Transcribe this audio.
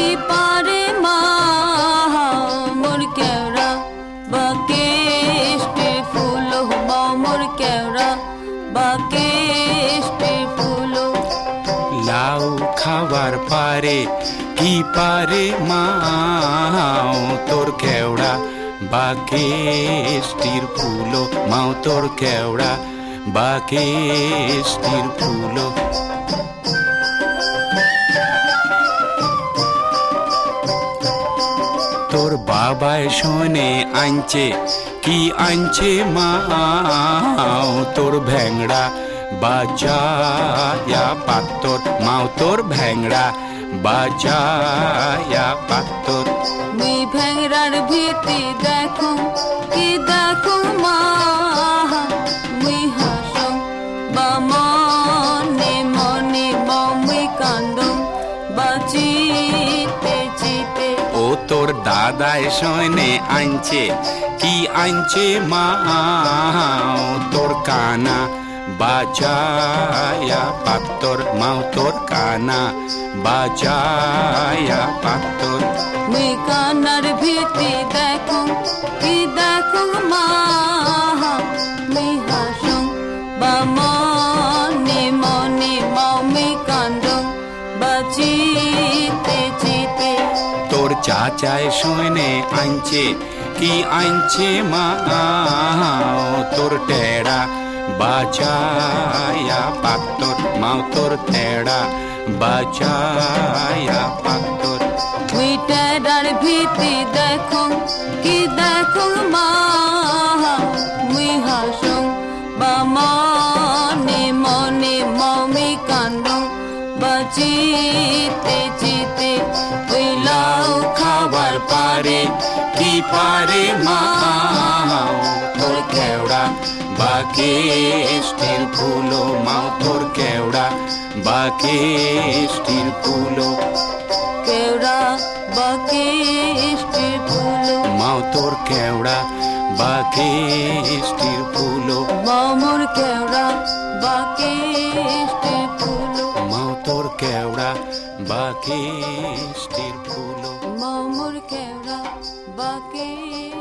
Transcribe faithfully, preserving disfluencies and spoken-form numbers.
কি পারে মা মোর কেওড়া বাকেষ্টে ফুল মোর কেওড়া বাকেষ্টে ফুল লাউ খাবার পারে কি পারে মা তোর কেওড়া বাকেষ্টির ফুল মাও তোর কেওড়া বাকেষ্টির ফুল তোর বাবায় শোনে আনছে কি আনছে মা তোর ভেংড়া বাজায়া পাত্তর মাও তোর ভেংড়া বাজায়া পাত্তর মুই ভেংড়ার ভীতি দেখো কি দেখো মা মুই হাসম বা মনে মনে মুই কান্দম বাচিতে চিতে ও তোর দাদায় শোনে আনছে কি আনছে মা তোর কানা বাজায়া পাত্তর মাও তোর কানা বাজায়া পাত্তর মুই কানার ভীতি দেখো কি দেখো মা মুই হাসম বা মনে মনে মুই কান্দম বাচিতে চিতে তোর চাচায় শোনে আনছে কি আনছে মা তোর টেড়া বাজায়া পাত্তর মাও তোর টেড়া বাজায়া পাত্তর মুই টেড়ার ভীতি দেখো কি দেখো মা মুই হাসম বা মনে মনে মুই কান্দম বাচিতে চিতে ওই লাউ খাবার পারে কি পারে মা তোর কেওড়া বাকেষ্টির ফুল মাও তোর কেওড়া বাকেষ্টির ফুল কেওড়া বাকেষ্টির ফুল মাও তোর কেওড়া বাকেষ্টির ফুল মোর কেওড়া বাকেষ্টির ফুল মাও তোর কেওড়া বাকেষ্টির ফুল মোর কেওড়া বাকে